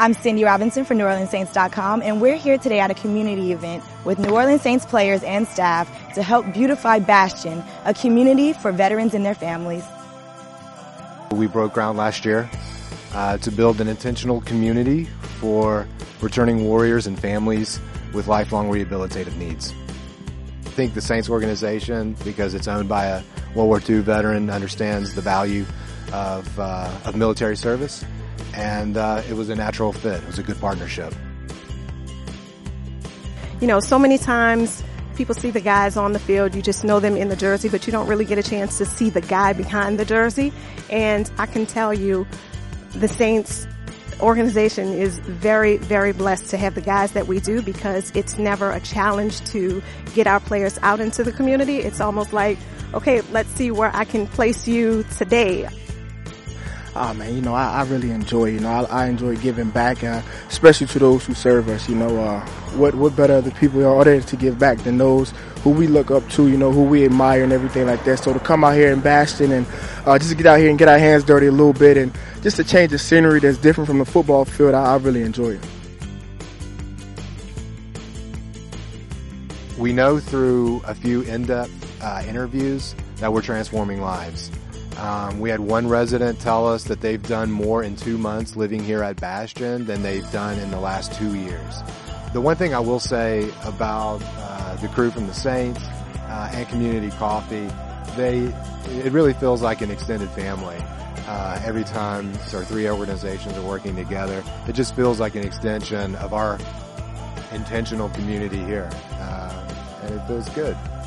I'm Cindy Robinson for NewOrleansSaints.com, and we're here today at a community event with New Orleans Saints players and staff to help beautify Bastion, a community for veterans and their families. We broke ground last year to build an intentional community for returning warriors and families with lifelong rehabilitative needs. I think the Saints organization, because it's owned by a World War II veteran, understands the value of military service, and it was a natural fit. It was a good partnership. You know, so many times people see the guys on the field, you just know them in the jersey, but you don't really get a chance to see the guy behind the jersey. And I can tell you, the Saints organization is very, very blessed to have the guys that we do, because it's never a challenge to get our players out into the community. It's almost like, okay, let's see where I can place you today. Oh man, you know, I really enjoy, I enjoy giving back, especially to those who serve us. What better other people are there to give back than those who we look up to, who we admire and everything like that. So to come out here in Bastion and just to get out here and get our hands dirty a little bit and just to change the scenery that's different from the football field, I really enjoy it. We know through a few in-depth interviews that we're transforming lives. We had one resident tell us that they've done more in 2 months living here at Bastion than they've done in the last 2 years. The one thing I will say about the crew from the Saints and Community Coffee, it really feels like an extended family. Every time our three organizations are working together, it just feels like an extension of our intentional community here, and it feels good.